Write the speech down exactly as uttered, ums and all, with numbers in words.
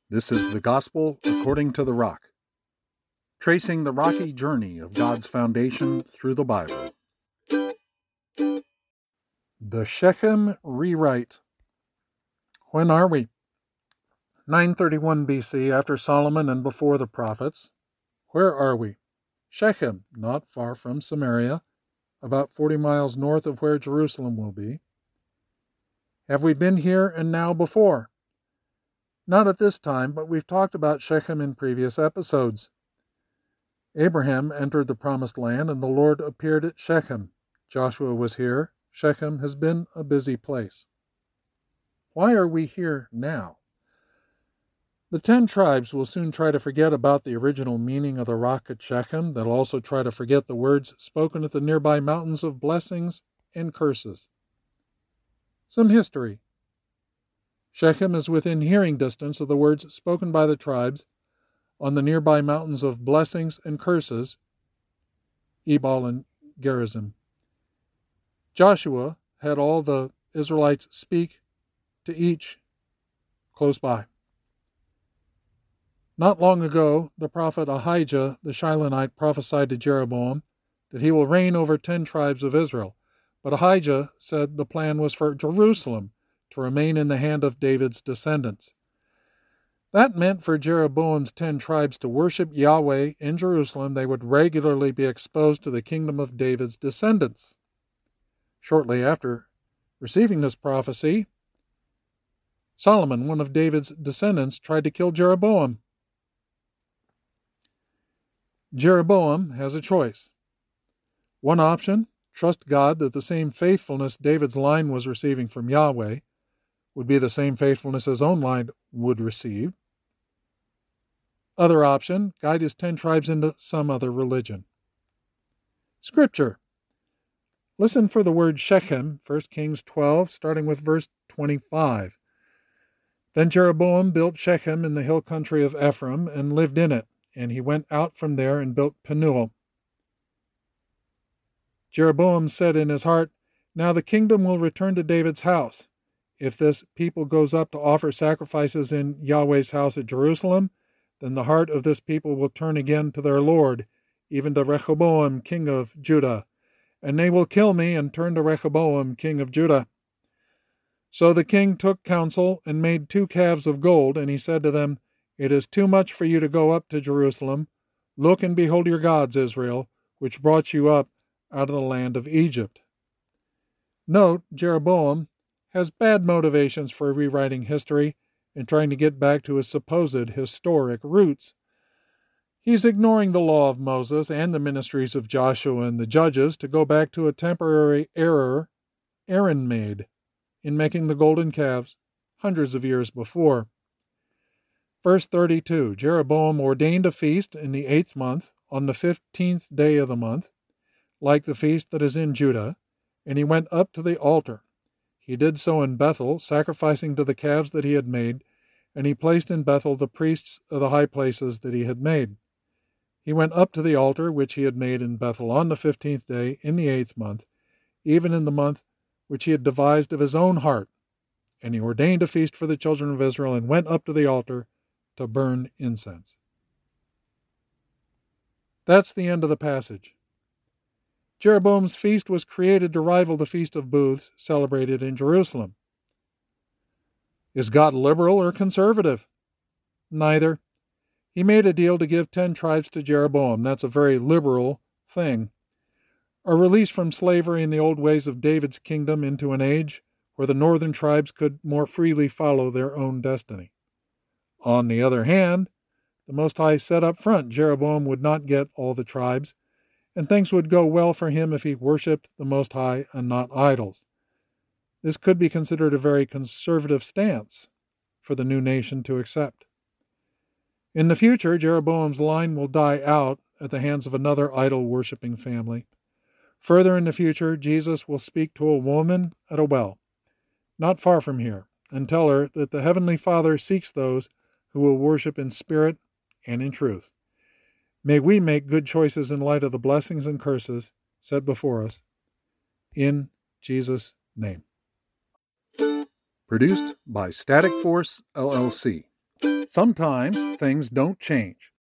This is the Gospel according to the Rock, tracing the rocky journey of God's foundation through the Bible. The Shechem Rewrite. When are we? nine thirty-one B C, after Solomon and before the prophets. Where are we? Shechem, not far from Samaria, about forty miles north of where Jerusalem will be. Have we been here and now before? Not at this time, but we've talked about Shechem in previous episodes. Abraham entered the promised land, and the Lord appeared at Shechem. Joshua was here. Shechem has been a busy place. Why are we here now? The ten tribes will soon try to forget about the original meaning of the rock at Shechem. They'll also try to forget the words spoken at the nearby mountains of blessings and curses. Some history. Shechem is within hearing distance of the words spoken by the tribes on the nearby mountains of blessings and curses, Ebal and Gerizim. Joshua had all the Israelites speak to each close by. Not long ago, the prophet Ahijah the Shilonite prophesied to Jeroboam that he will reign over ten tribes of Israel. But Ahijah said the plan was for Jerusalem to remain in the hand of David's descendants. That meant for Jeroboam's ten tribes to worship Yahweh in Jerusalem, they would regularly be exposed to the kingdom of David's descendants. Shortly after receiving this prophecy, Solomon, one of David's descendants, tried to kill Jeroboam. Jeroboam has a choice. One option, trust God that the same faithfulness David's line was receiving from Yahweh would be the same faithfulness his own line would receive. Other option, guide his ten tribes into some other religion. Scripture. Listen for the word Shechem, First Kings twelve, starting with verse twenty-five. Then Jeroboam built Shechem in the hill country of Ephraim and lived in it, and he went out from there and built Penuel. Jeroboam said in his heart, "Now the kingdom will return to David's house. If this people goes up to offer sacrifices in Yahweh's house at Jerusalem, then the heart of this people will turn again to their Lord, even to Rehoboam, king of Judah. And they will kill me and turn to Rehoboam, king of Judah." So the king took counsel and made two calves of gold, and he said to them, "It is too much for you to go up to Jerusalem. Look and behold your gods, Israel, which brought you up out of the land of Egypt." Note, Jeroboam has bad motivations for rewriting history and trying to get back to his supposed historic roots. He's ignoring the law of Moses and the ministries of Joshua and the judges to go back to a temporary error Aaron made in making the golden calves hundreds of years before. Verse thirty-two, Jeroboam ordained a feast in the eighth month, on the fifteenth day of the month, like the feast that is in Judah, and he went up to the altar. He did so in Bethel, sacrificing to the calves that he had made, and he placed in Bethel the priests of the high places that he had made. He went up to the altar which he had made in Bethel on the fifteenth day in the eighth month, even in the month which he had devised of his own heart. And he ordained a feast for the children of Israel, and went up to the altar to burn incense. That's the end of the passage. Jeroboam's feast was created to rival the Feast of Booths celebrated in Jerusalem. Is God liberal or conservative? Neither. He made a deal to give ten tribes to Jeroboam. That's a very liberal thing. A release from slavery in the old ways of David's kingdom into an age where the northern tribes could more freely follow their own destiny. On the other hand, the Most High said up front Jeroboam would not get all the tribes, and things would go well for him if he worshipped the Most High and not idols. This could be considered a very conservative stance for the new nation to accept. In the future, Jeroboam's line will die out at the hands of another idol-worshipping family. Further in the future, Jesus will speak to a woman at a well, not far from here, and tell her that the Heavenly Father seeks those who will worship in spirit and in truth. May we make good choices in light of the blessings and curses set before us. In Jesus' name. Produced by Static Force, L L C. Sometimes things don't change.